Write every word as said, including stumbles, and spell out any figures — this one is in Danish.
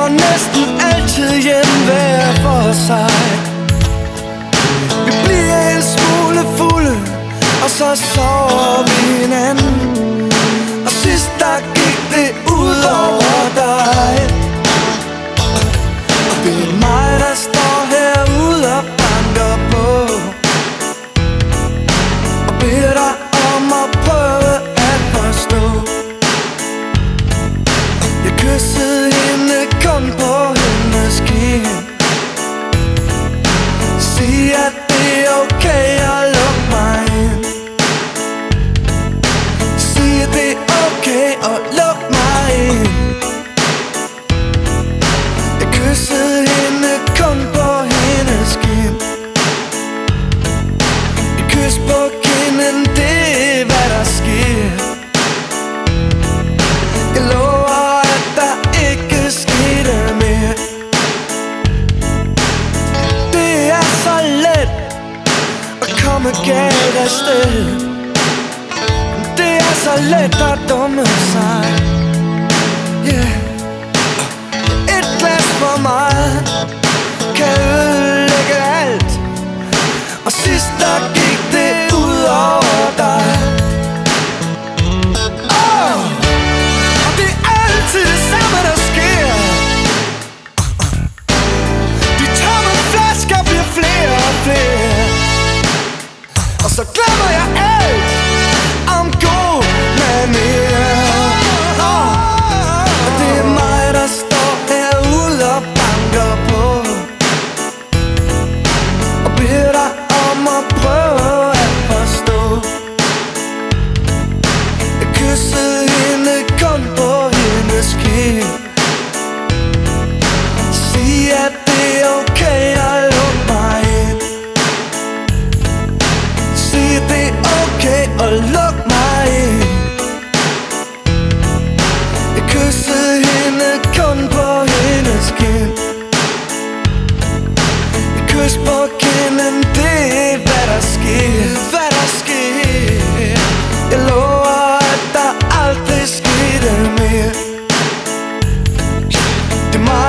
går næsten altid hjem hver for sig. Vi bliver en smule fulde, og så sover vi hinanden. Og sidst der gik det ud over dig. Det er mig, der står herude og banker på og beder dig om at prøve at forstå. Jeg kyssede hende kun på hendes kind. Sig at det er okay at lukke mig ind. Sig at det er okay at lukke mig ind. Jeg kyssede hende kun på hendes kind. Et kys på kinden, det er hvad der sker. Jeg lover at der ikke skete mere. Det er så let at komme galt afsted. Det er så let at dumme sig. Yeah. Et glas for meget kan ødelægge alt. Og sidst der gik det ud over dig. Oh, og det er altid det samme der sker. De tomme flasker bliver flere og flere. Og så glemmer jeg alt om god manér. Oh, og det er mig der står herude og banker på og beder dig om at prøve at forstå. Jeg kyssede hende kun på hendes kind. Sig at det er okay at lukke mig ind. Sig at det er okay at lukke mig ind. Jeg kyssede hende kun på hendes kind. Et kys på kinden, det er hvad der sker. Hvad der sker. Jeg lover at der aldrig skete mere. Det er mig